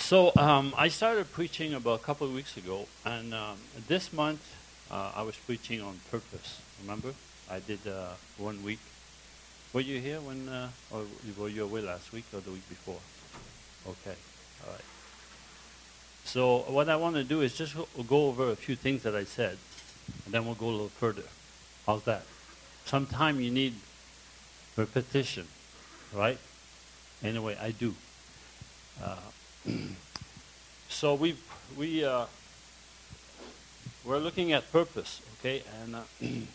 I started preaching about a couple of weeks ago, and this month I was preaching on purpose. Remember, I did 1 week. Were you here when, or were you away last week or the week before? Okay, all right. So what I want to do is just go over a few things that I said, and then we'll go a little further. How's that? Sometimes you need repetition, right? Anyway, I do. So we're looking at purpose, okay, and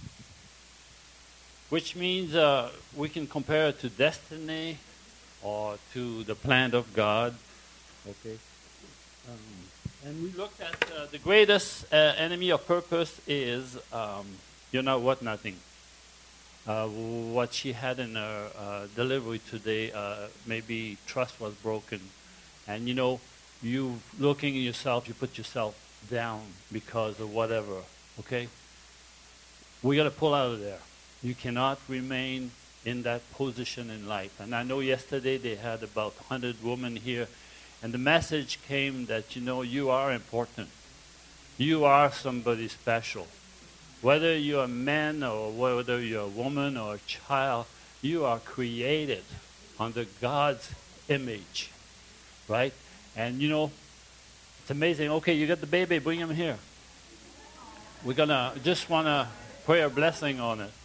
which means we can compare it to destiny or to the plan of God, okay. And we looked at the greatest enemy of purpose is you're not what nothing. What she had in her delivery today, maybe trust was broken. And you looking at yourself, you put yourself down because of whatever, okay? We got to pull out of there. You cannot remain in that position in life. And I know yesterday they had about 100 women here, and the message came that, you are important. You are somebody special. Whether you're a man or whether you're a woman or a child, you are created under God's image, right? And it's amazing. Okay, you got the baby, bring him here. We're gonna just wanna pray a blessing on it.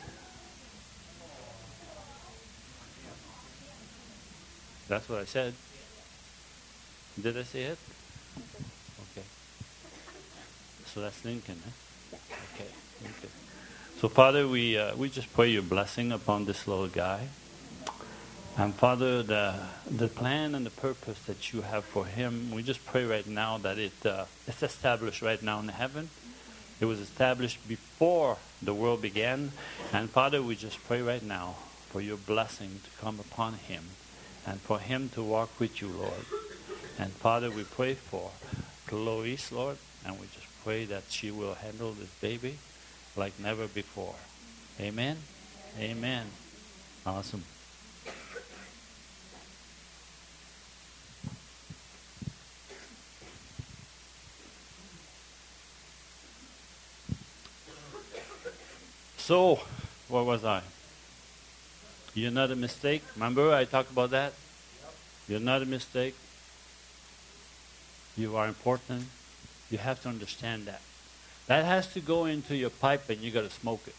That's what I said. Did I say it? Okay. So that's Lincoln, eh? Okay. Okay. So Father, we just pray your blessing upon this little guy. And Father, the plan and the purpose that you have for him, we just pray right now that it's established right now in heaven. It was established before the world began. And Father, we just pray right now for your blessing to come upon him and for him to walk with you, Lord. And Father, we pray for Chloe, Lord, and we just pray that she will handle this baby like never before. Amen? Amen. Awesome. So, where was I? You're not a mistake. Remember I talked about that? You're not a mistake. You are important. You have to understand that. That has to go into your pipe and you got to smoke it.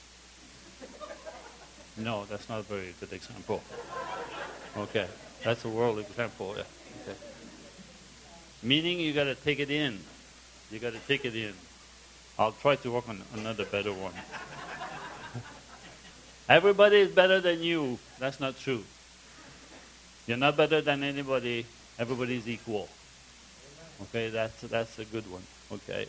No, that's not a very good example. Okay, that's a world example. Yeah. Okay. Meaning you got to take it in. You got to take it in. I'll try to work on another better one. Everybody is better than you. That's not true. You're not better than anybody. Everybody is equal. Okay, that's a good one. Okay.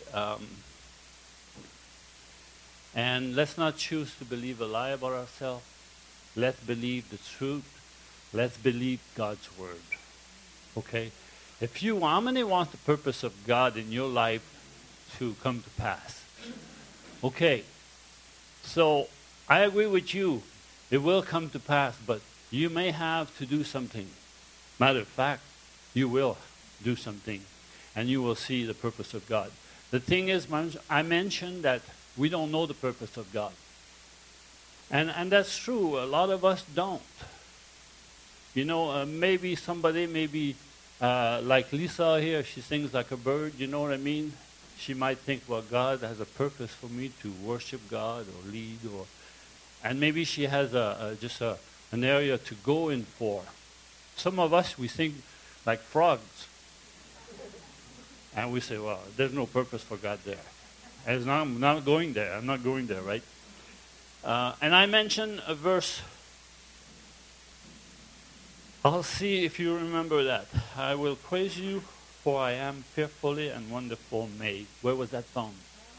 And let's not choose to believe a lie about ourselves. Let's believe the truth. Let's believe God's word. Okay? How many want the purpose of God in your life to come to pass? Okay. So, I agree with you. It will come to pass, but you may have to do something. Matter of fact, you will do something, and you will see the purpose of God. The thing is, I mentioned that we don't know the purpose of God. And that's true. A lot of us don't. Maybe somebody, like Lisa here, she sings like a bird, you know what I mean? She might think, well, God has a purpose for me to worship God or lead, and maybe she has an area to go in for. Some of us, we sing like frogs. And we say, well, there's no purpose for God there. I'm not going there. I'm not going there, right? And I mentioned a verse. I'll see if you remember that. I will praise you, for I am fearfully and wonderfully made. Where was that from?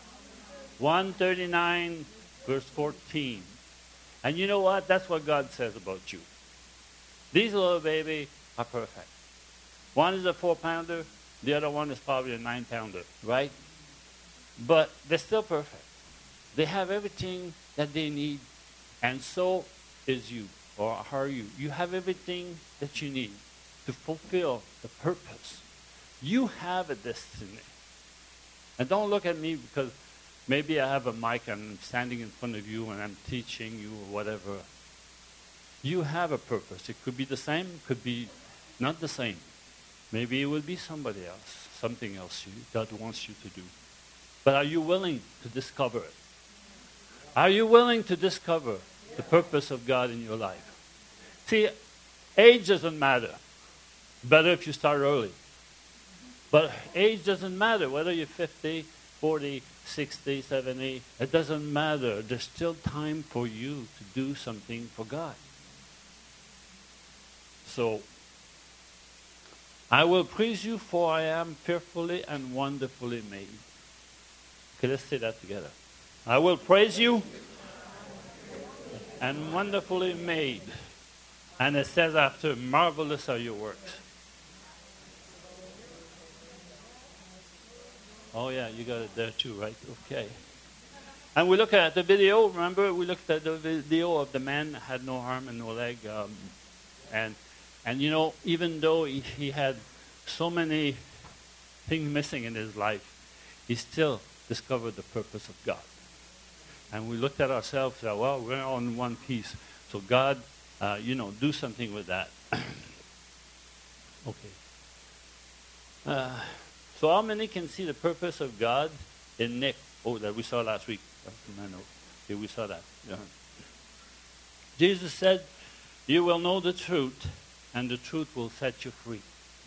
139, verse 14. And you know what? That's what God says about you. These little babies are perfect. One is a 4-pounder. The other one is probably a 9-pounder, right? But they're still perfect. They have everything that they need, and so is you, or are you. You have everything that you need to fulfill the purpose You have a destiny. And don't look at me because maybe I have a mic and I'm standing in front of you and I'm teaching you or whatever. You have a purpose. It could be the same, could be not the same. Maybe it will be somebody else, something else God wants you to do. But are you willing to discover it? Are you willing to discover the purpose of God in your life? See, age doesn't matter. Better if you start early. But age doesn't matter, whether you're 50, 40, 60, 70. It doesn't matter. There's still time for you to do something for God. So, I will praise you, for I am fearfully and wonderfully made. Okay, let's say that together. I will praise you and wonderfully made. And it says after, marvelous are your works. Oh yeah, you got it there too, right? Okay. And we look at the video, remember? We looked at the video of the man that had no arm and no leg. And you know, even though he had so many things missing in his life, he still discovered the purpose of God. And we looked at ourselves and said, well, we're on one piece. So God, do something with that. Okay. So how many can see the purpose of God in Nick? Oh, that we saw last week. Okay, we saw that. Yeah. Jesus said, you will know the truth, and the truth will set you free.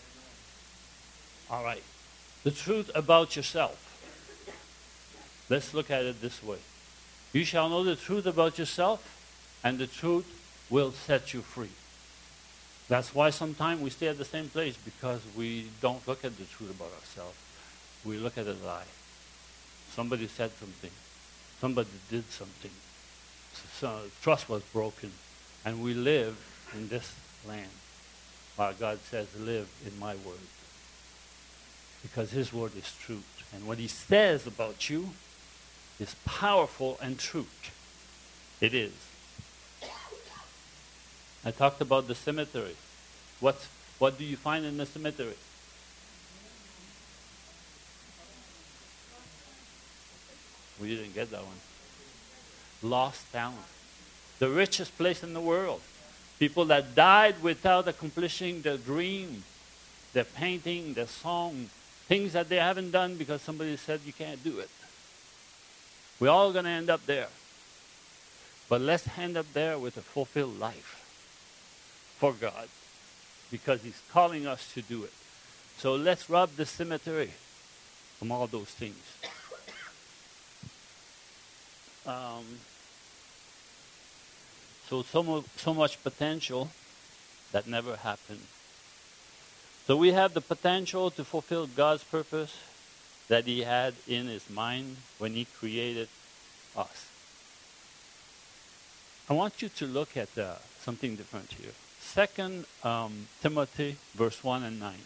All right. The truth about yourself. Let's look at it this way. You shall know the truth about yourself, and the truth will set you free. That's why sometimes we stay at the same place, because we don't look at the truth about ourselves. We look at a lie. Somebody said something. Somebody did something. So trust was broken. And we live in this land. While God says, live in my word. Because his word is truth. And what he says about you is powerful and true. It is. I talked about the cemetery. What do you find in the cemetery? We didn't get that one. Lost talent. The richest place in the world. People that died without accomplishing their dream, their painting, their song, things that they haven't done because somebody said you can't do it. We're all going to end up there. But let's end up there with a fulfilled life for God, because he's calling us to do it. So let's rob the cemetery from all those things. So much potential that never happened. So we have the potential to fulfill God's purpose that he had in his mind when he created us. I want you to look at something different here. 2 Timothy verse 1 and 9.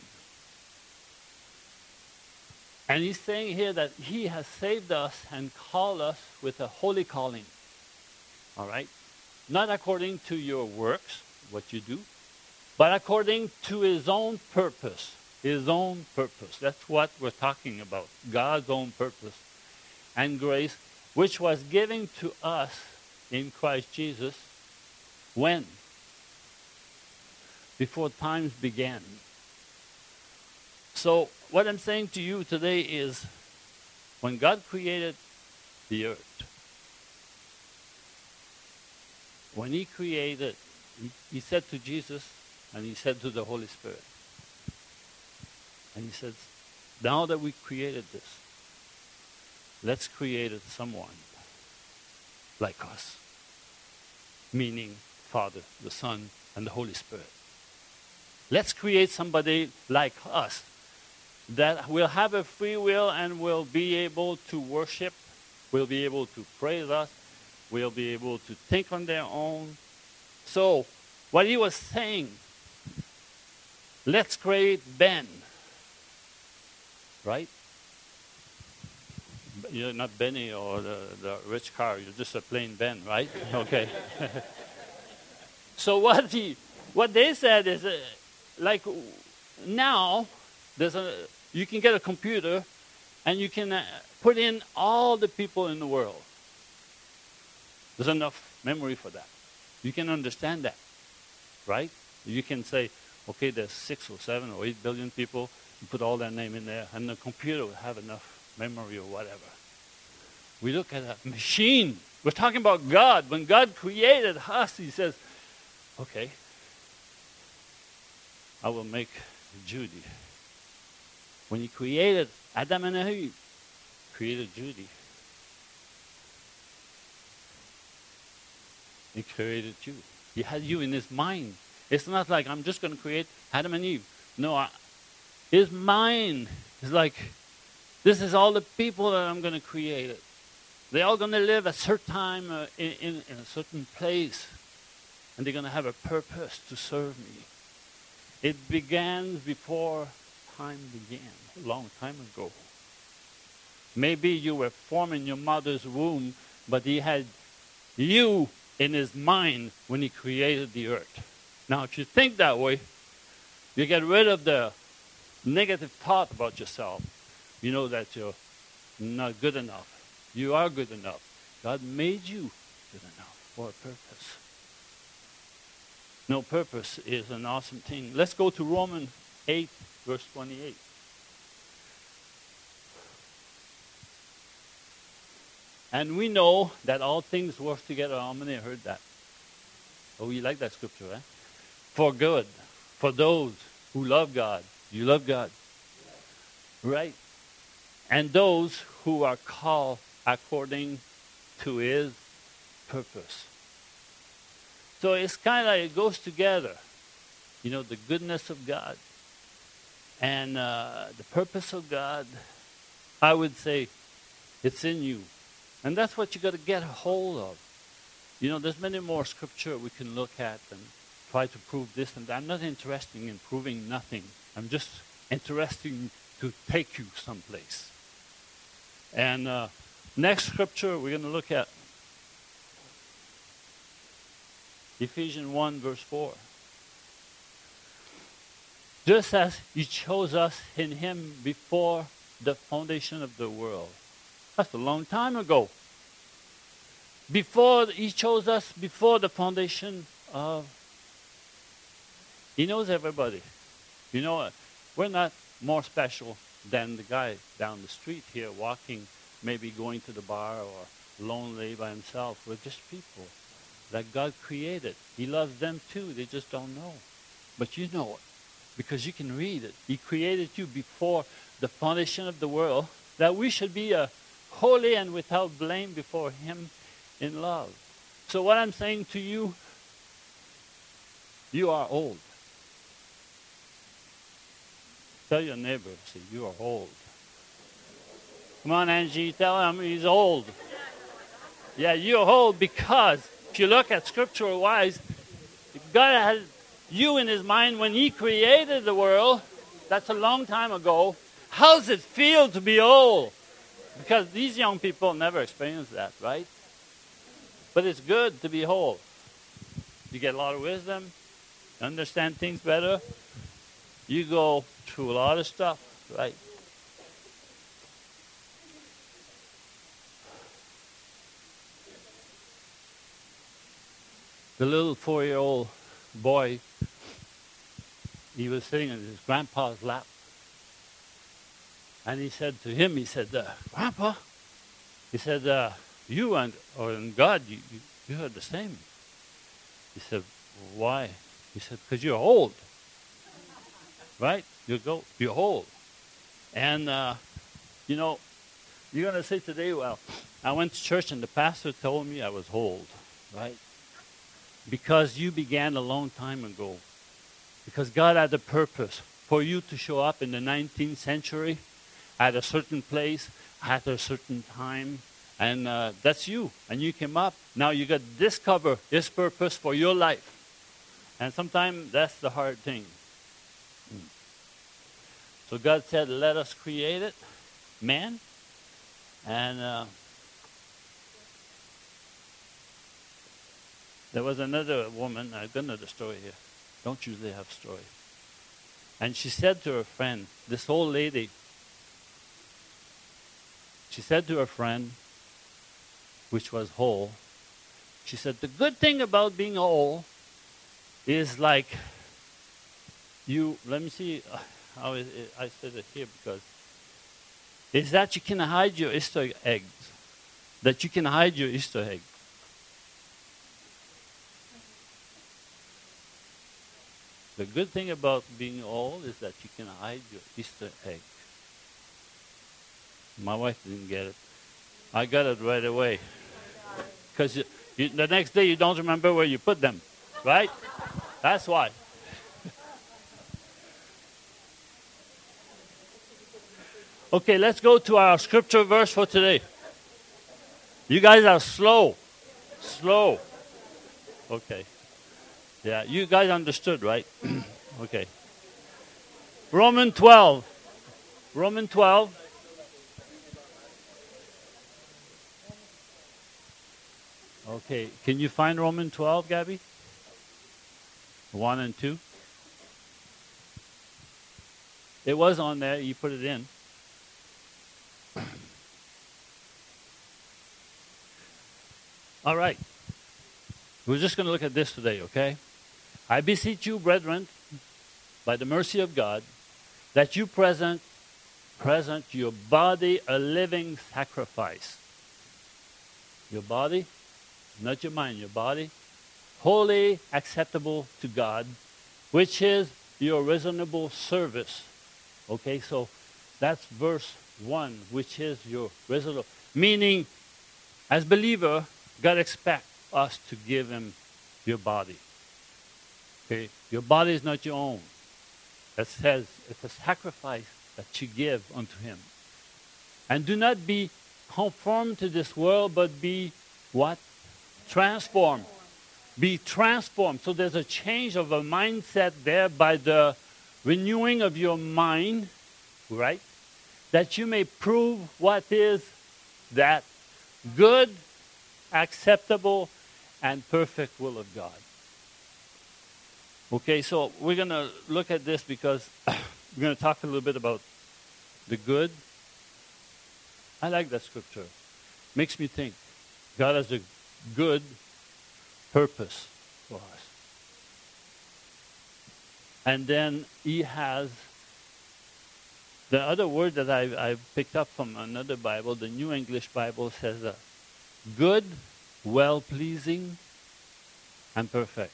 And he's saying here that he has saved us and called us with a holy calling. All right? Not according to your works, what you do, but according to his own purpose. His own purpose. That's what we're talking about. God's own purpose and grace, which was given to us in Christ Jesus. When? Before times began. So what I'm saying to you today is, when God created the earth, when he created, he said to Jesus, and he said to the Holy Spirit, and he says, now that we created this, let's create someone like us. Meaning Father, the Son, and the Holy Spirit. Let's create somebody like us that will have a free will and will be able to worship, will be able to praise us, will be able to think on their own. So, what he was saying, let's create Ben. Right? You're not Benny or the rich car. You're just a plain Ben, right? Okay. So what they said is, like now, there's you can get a computer and you can put in all the people in the world. There's enough memory for that. You can understand that, right? You can say, okay, there's 6 or 7 or 8 billion people. You put all their name in there, and the computer will have enough memory or whatever. We look at a machine. We're talking about God. When God created us, he says, okay, I will make Judy. When he created Adam and Eve, created Judy. He created you. He had you in his mind. It's not like I'm just going to create Adam and Eve. No, his mind is like, this is all the people that I'm going to create. They're all going to live at a certain time in a certain place. And they're going to have a purpose to serve me. It began before time began, a long time ago. Maybe you were formed in your mother's womb, but he had you in his mind when he created the earth. Now, if you think that way, you get rid of the negative thought about yourself. You know that you're not good enough. You are good enough. God made you good enough for a purpose. No, purpose is an awesome thing. Let's go to Romans 8, verse 28. And we know that all things work together. How many heard that? Oh, you like that scripture, eh? For good. For those who love God. You love God. Right? And those who are called according to his purpose. So it's kind of like it goes together. You know, the goodness of God and the purpose of God, I would say it's in you. And that's what you got to get a hold of. You know, there's many more scripture we can look at and try to prove this and that. I'm not interested in proving nothing. I'm just interested to take you someplace. And next scripture we're going to look at Ephesians 1, verse 4. Just as he chose us in him before the foundation of the world. That's a long time ago. Before he chose us, before the foundation of... He knows everybody. You know, we're not more special than the guy down the street here walking, maybe going to the bar or lonely by himself. We're just people that God created. He loves them too. They just don't know. But you know it because you can read it. He created you before the foundation of the world, that we should be holy and without blame before him in love. So what I'm saying to you, you are old. Tell your neighbor, say, you are old. Come on, Angie, tell him he's old. Yeah, you're old because if you look at scriptural-wise, God had you in his mind when he created the world. That's a long time ago. How does it feel to be old? Because these young people never experience that, right? But it's good to be old. You get a lot of wisdom, understand things better. You go through a lot of stuff, right? The little 4-year-old boy, he was sitting in his grandpa's lap. And he said to him, he said, Grandpa, he said, you and God, you are the same. He said, why? He said, because you're old. Right? You're old. And, you know, you're going to say today, well, I went to church and the pastor told me I was old. Right? Because you began a long time ago. Because God had a purpose for you to show up in the 19th century at a certain place, at a certain time. And that's you. And you came up. Now you got to discover his purpose for your life. And sometimes that's the hard thing. So God said, let us create it, man. And there was another woman, I've got another story here. Don't usually have story. And she said to her friend, this old lady, She said to her friend, which was whole, she said, the good thing about being whole is like you, let me see how I said it here, because is that you can hide your Easter eggs. That you can hide your Easter egg. The good thing about being old is that you can hide your Easter egg. My wife didn't get it. I got it right away. Because the next day you don't remember where you put them, right? That's why. Okay, let's go to our scripture verse for today. You guys are slow. Slow. Okay. Yeah, you guys understood, right? Okay. Romans 12. Romans 12. Okay, can you find Romans 12, Gabby? 1 and 2. It was on there, you put it in. All right. We're just going to look at this today, okay? I beseech you, brethren, by the mercy of God, that you present your body a living sacrifice. Your body, not your mind, your body, wholly acceptable to God, which is your reasonable service. Okay, so that's verse 1, which is your reasonable. Meaning, as believer, God expects us to give him your body. Okay, your body is not your own. That says it's a sacrifice that you give unto him. And do not be conformed to this world, but be what? Transformed. Be transformed. So there's a change of a mindset there by the renewing of your mind, right? That you may prove what is that good, acceptable, and perfect will of God. Okay, so we're going to look at this because we're going to talk a little bit about the good. I like that scripture. Makes me think. God has a good purpose for us. And then he has the other word that I picked up from another Bible, the New English Bible, says good, well-pleasing, and perfect.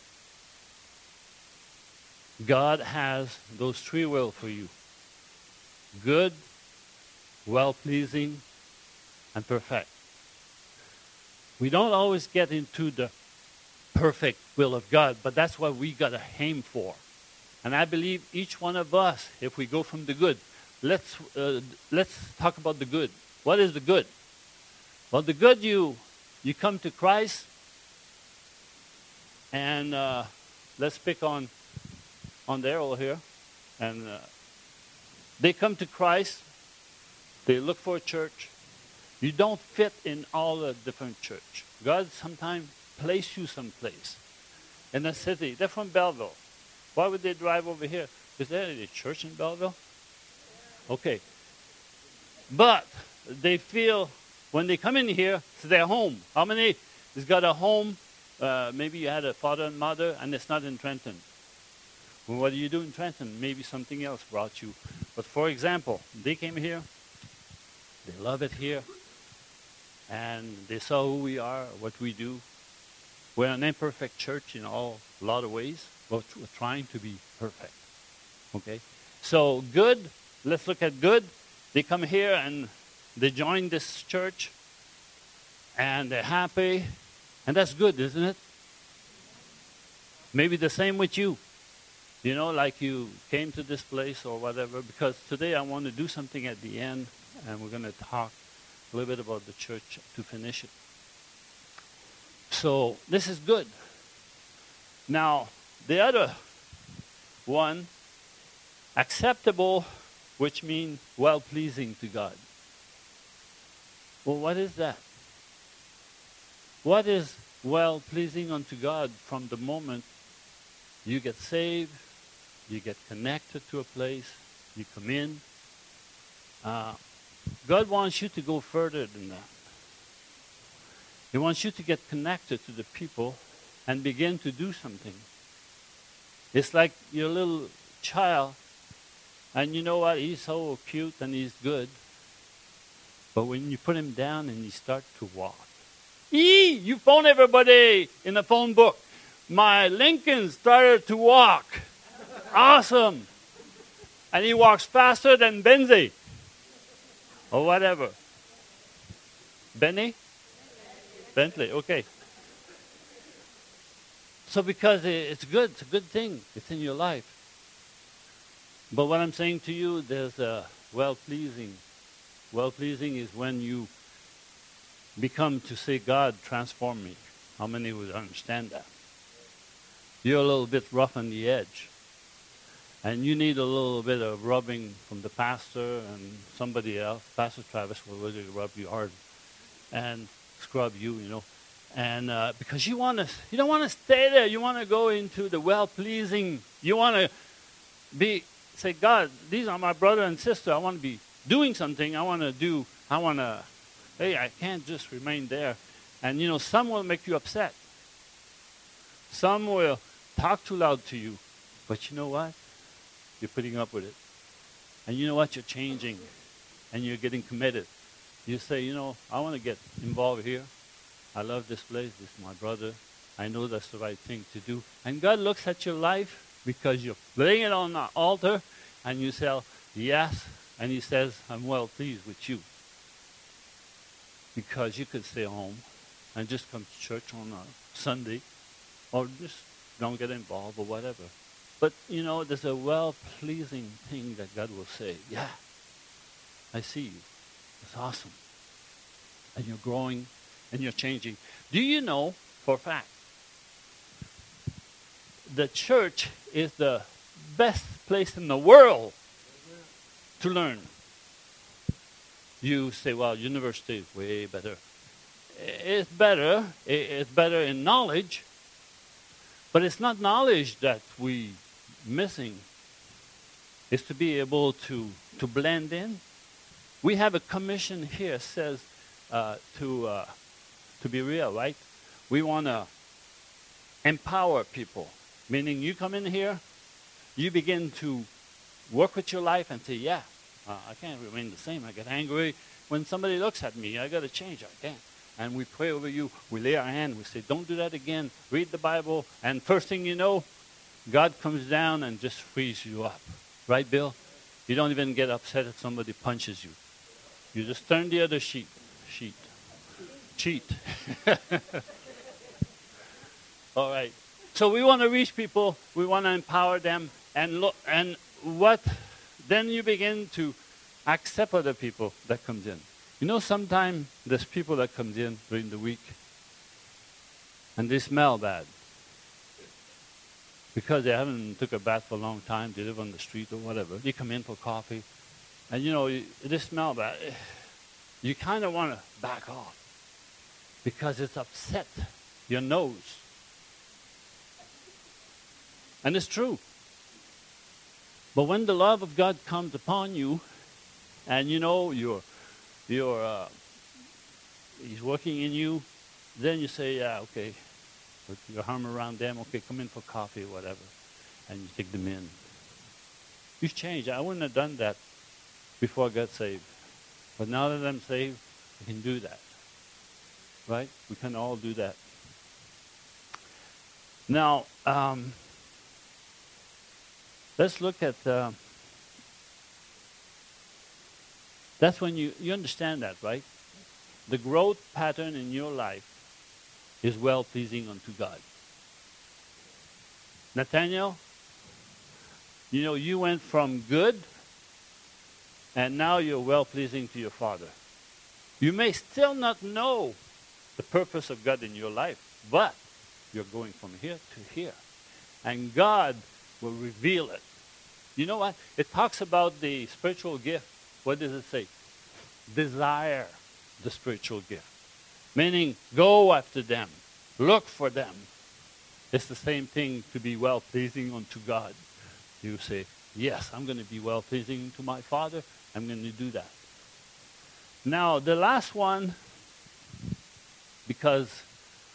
God has those three will for you. Good, well-pleasing, and perfect. We don't always get into the perfect will of God, but that's what we got to aim for. And I believe each one of us, if we go from the good, let's talk about the good. What is the good? Well, the good, you come to Christ, and let's pick on Daryl here, and they come to Christ. They look for a church. You don't fit in all the different church. God sometimes place you someplace in a city. They're from Belleville. Why would they drive over here? Is there a church in Belleville? Okay. But they feel when they come in here, it's their home. How many has got a home? Maybe you had a father and mother, and it's not in Trenton. Well, what do you do in Trenton? Maybe something else brought you. But for example, they came here. They love it here. And they saw who we are, what we do. We're an imperfect church in a lot of ways, but we're trying to be perfect. Okay? So good, let's look at good. They come here and they join this church, and they're happy. And that's good, isn't it? Maybe the same with you. You know, like you came to this place or whatever, because today I want to do something at the end, and we're going to talk a little bit about the church to finish it. So this is good. Now, the other one, acceptable, which means well-pleasing to God. Well, what is that? What is well-pleasing unto God from the moment you get saved, you get connected to a place, you come in. God wants you to go further than that. He wants you to get connected to the people and begin to do something. It's like your little child, and you know what? He's so cute and he's good. But when you put him down and he starts to walk, you phone everybody in the phone book. My Lincoln started to walk. Awesome. And he walks faster than Benzie. Or whatever. Benny? Bentley, okay. So because it's good, it's a good thing. It's in your life. But what I'm saying to you, there's a well-pleasing. Well-pleasing is when you become to say, God, transform me. How many would understand that? You're a little bit rough on the edge. And you need a little bit of rubbing from the pastor and somebody else. Pastor Travis will really rub you hard and scrub you, you know. And because you don't want to stay there. You want to go into the well-pleasing. You want to say, God, these are my brother and sister. I want to be doing something. Hey, I can't just remain there. And, you know, some will make you upset. Some will talk too loud to you. But you know what? You're putting up with it. And you know what? You're changing. And you're getting committed. You say, you know, I want to get involved here. I love this place. This is my brother. I know that's the right thing to do. And God looks at your life because you're laying it on the altar. And you say, yes. And he says, I'm well pleased with you. Because you could stay home and just come to church on a Sunday. Or just don't get involved or whatever. But, you know, there's a well-pleasing thing that God will say, yeah, I see you. It's awesome. And you're growing and you're changing. Do you know, for a fact, the church is the best place in the world to learn? You say, well, university is way better. It's better. It's better in knowledge. But it's not knowledge that we missing. It's to be able to blend in. We have a commission here says to be real, right? We want to empower people. Meaning you come in here, you begin to work with your life and say, yeah, I can't remain the same. I get angry when somebody looks at me. I got to change. I can't. And we pray over you. We lay our hand. We say, don't do that again. Read the Bible. And first thing you know, God comes down and just frees you up. Right, Bill? You don't even get upset if somebody punches you. You just turn the other cheek. All right. So we want to reach people. We want to empower them. And look, and what? Then you begin to accept other people that comes in. You know, sometimes there's people that comes in during the week and they smell bad because they haven't took a bath for a long time. They live on the street or whatever. They come in for coffee and, you know, they smell bad. You kind of want to back off because it's upset your nose. And it's true. But when the love of God comes upon you and, you know, He's working in you, then you say, yeah, okay, put your arm around them, okay, come in for coffee or whatever, and you take them in. You've changed. I wouldn't have done that before I got saved. But now that I'm saved, I can do that. Right? We can all do that. Now, let's look at... That's when you understand that, right? The growth pattern in your life is well-pleasing unto God. Nathaniel, you know, you went from good, and now you're well-pleasing to your Father. You may still not know the purpose of God in your life, but you're going from here to here. And God will reveal it. You know what? It talks about the spiritual gift. What does it say? Desire the spiritual gift. Meaning, go after them. Look for them. It's the same thing to be well-pleasing unto God. You say, yes, I'm going to be well-pleasing to my Father. I'm going to do that. Now, the last one, because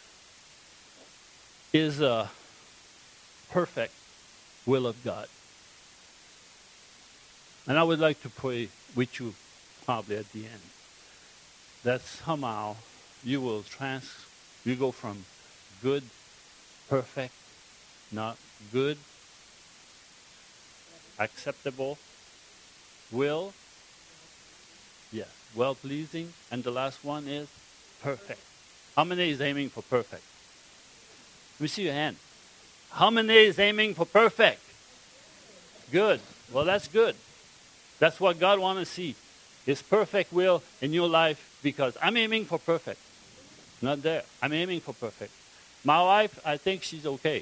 is a perfect will of God. And I would like to pray with you probably at the end. That somehow you will you go from good, perfect, not good, acceptable, will, yes, well-pleasing, and the last one is perfect. How many is aiming for perfect? Let me see your hand. How many is aiming for perfect? Good. Well, that's good. That's what God wants to see. His perfect will in your life, because I'm aiming for perfect. Not there. I'm aiming for perfect. My wife, I think she's okay.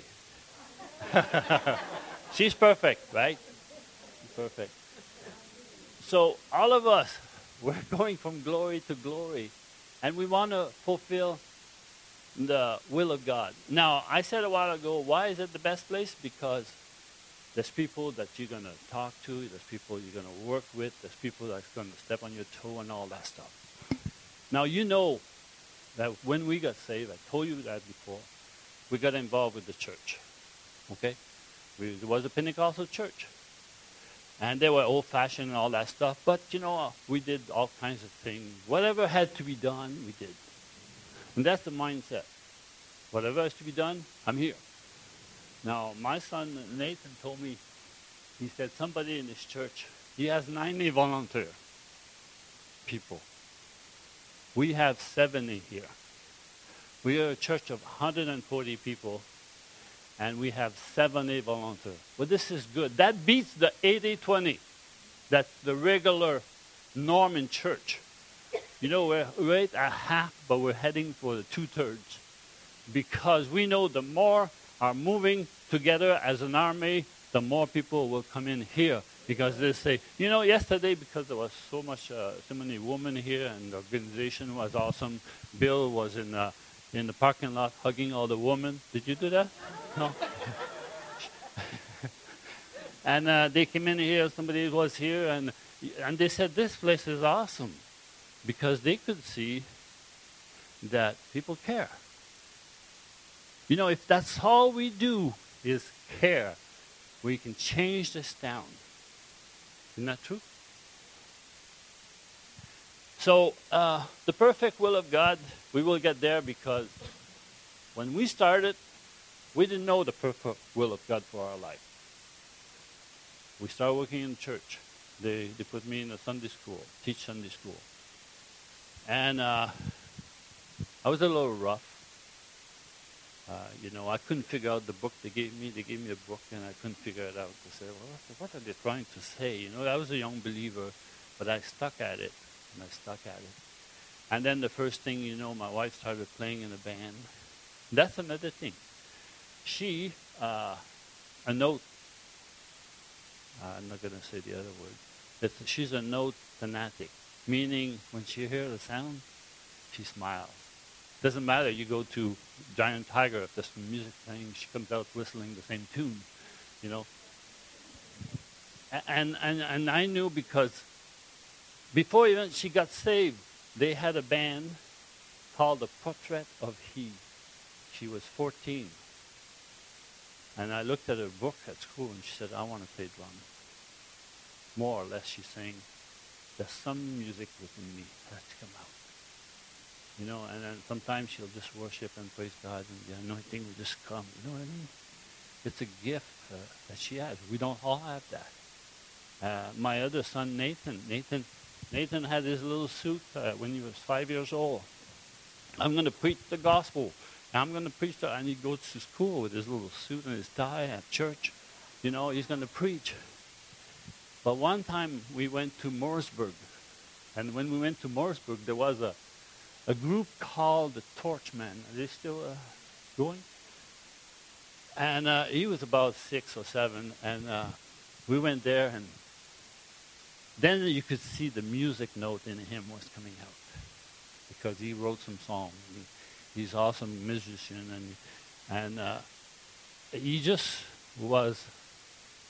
She's perfect, right? She's perfect. So all of us, we're going from glory to glory. And we want to fulfill the will of God. Now, I said a while ago, why is it the best place? Because there's people that you're going to talk to, there's people you're going to work with, there's people that's going to step on your toe and all that stuff. Now, you know that when we got saved, I told you that before, we got involved with the church. Okay? There was a Pentecostal church. And they were old-fashioned and all that stuff. But, we did all kinds of things. Whatever had to be done, we did. And that's the mindset. Whatever has to be done, I'm here. Now, my son Nathan told me, he said somebody in this church, he has 90 volunteer people. We have 70 here. We are a church of 140 people, and we have 70 volunteers. Well, this is good. That beats the 80-20. That's the regular norm in church. We're right at half, but we're heading for the 2/3. Because we know the more are moving together as an army, the more people will come in here. Because they say, yesterday, because there was so many women here, and the organization was awesome, Bill was in the parking lot hugging all the women. Did you do that? No. And they came in here, somebody was here, and they said, this place is awesome. Because they could see that people care. If that's all we do is care, we can change this town. Isn't that true? So, the perfect will of God, we will get there, because when we started, we didn't know the perfect will of God for our life. We started working in church. They put me in a Sunday school, teach Sunday school. And I was a little rough. I couldn't figure out the book they gave me. They gave me a book, and I couldn't figure it out. I said, well, what are they trying to say? I was a young believer, but I stuck at it, and I stuck at it. And then the first thing my wife started playing in a band. That's another thing. She, a note, I'm not going to say the other word. She's a note fanatic. Meaning, when she hears the sound, she smiles. Doesn't matter, you go to Giant Tiger, if there's some music playing, she comes out whistling the same tune, And I knew, because before even she got saved, they had a band called The Portrait of He. She was 14. And I looked at her book at school, and she said, I want to play drums. More or less, she's saying, there's some music within me that has to come out. And then sometimes she'll just worship and praise God, and the anointing will just come. You know what I mean? It's a gift that she has. We don't all have that. My other son, Nathan had his little suit when he was 5 years old. I'm going to preach the gospel. I'm going to preach and he goes to school with his little suit and his tie at church. He's going to preach. But one time we went to Mooresburg. And when we went to Mooresburg, there was a group called the Torchmen. Are they still going? And he was about 6 or 7. And we went there, and then you could see the music note in him was coming out. Because he wrote some songs. He's an awesome musician. And he just was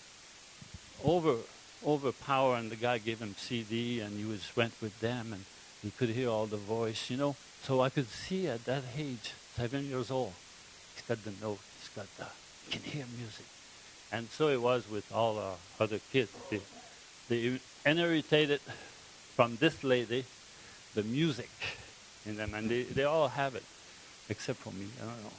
overpowered, and the guy gave him CD, and he went with them, You could hear all the voice, you know. So I could see at that age, 7 years old, he's got the note, he's got the, he can hear music. And so it was with all our other kids. They inherited from this lady the music in them, and they all have it, except for me. I don't know.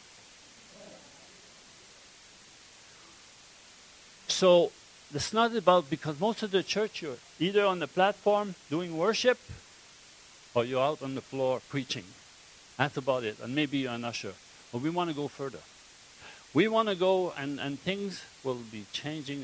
So it's not about, because most of the church, you're either on the platform doing worship, or you're out on the floor preaching. That's about it. And maybe you're an usher. But we want to go further. We want to go, and things will be changing.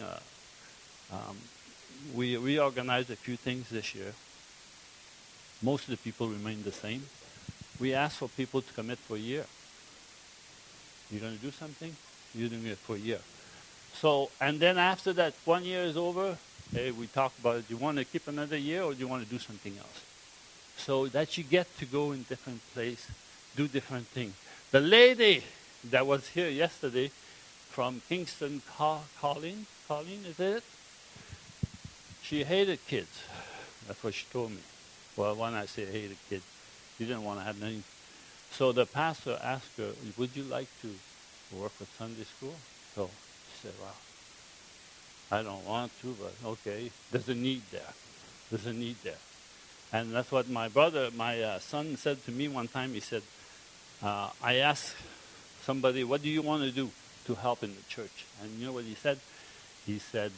We reorganized a few things this year. Most of the people remain the same. We asked for people to commit for a year. You're going to do something? You're doing it for a year. So, and then after that 1 year is over, we talk about it. Do you want to keep another year, or do you want to do something else? So that you get to go in different places, do different things. The lady that was here yesterday from Kingston, Colleen, is it? She hated kids. That's what she told me. Well, when I say hated kids, she didn't want to have any. So the pastor asked her, would you like to work with Sunday school? So she said, well, I don't want to, but okay. There's a need there. There's a need there. And that's what my son said to me one time. He said, I asked somebody, what do you want to do to help in the church? And you know what he said? He said,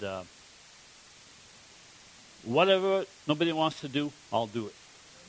whatever nobody wants to do, I'll do it.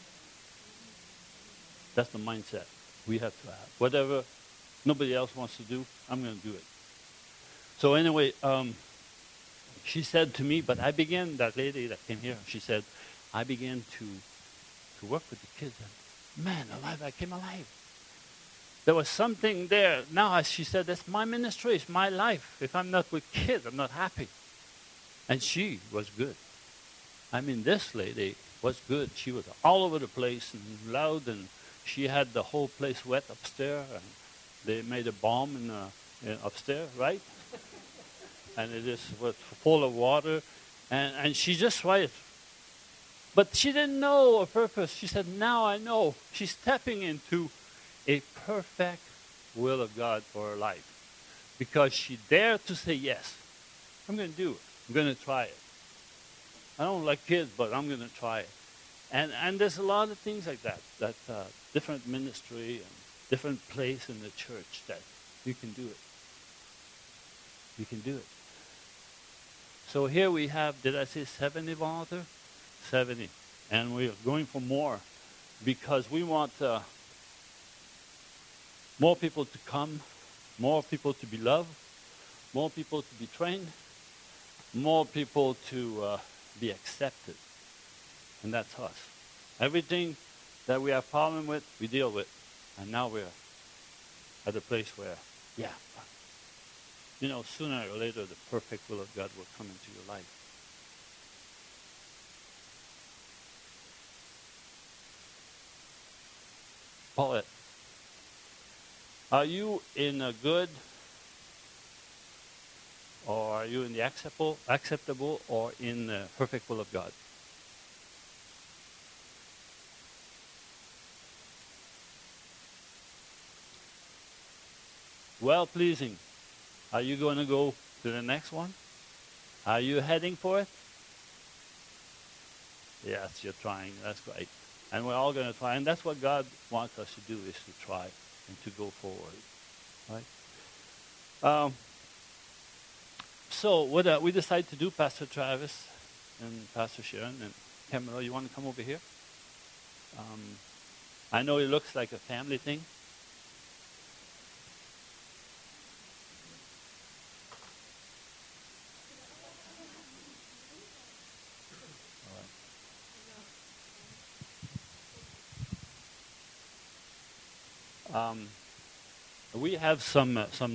That's the mindset we have to have. Whatever nobody else wants to do, I'm going to do it. So anyway, she said to me, but I began, that lady that came here, she said, I began to work with the kids. And man, alive, I came alive. There was something there. Now, as she said, that's my ministry, it's my life. If I'm not with kids, I'm not happy. And she was good. I mean, this lady was good. She was all over the place and loud, and she had the whole place wet upstairs. And they made a bomb in upstairs, right? And it just was full of water. And she just right. But she didn't know her purpose. She said, now I know. She's stepping into a perfect will of God for her life. Because she dared to say yes. I'm going to do it. I'm going to try it. I don't like kids, but I'm going to try it. And there's a lot of things like that different ministry and different place in the church that you can do it. You can do it. So here we have, did I say 70 volunteers? 70. And we're going for more because we want more people to come, more people to be loved, more people to be trained, more people to be accepted. And that's us. Everything that we have problem with, we deal with. And now we're at a place where, yeah, you know, sooner or later the perfect will of God will come into your life. Paulette, are you in a good, or are you in the acceptable, or in the perfect will of God? Well pleasing. Are you going to go to the next one? Are you heading for it? Yes, you're trying. That's right. And we're all going to try. And that's what God wants us to do, is to try and to go forward. Right? So what we decided to do, Pastor Travis and Pastor Sharon and Camilla, you want to come over here? I know it looks like a family thing. We have some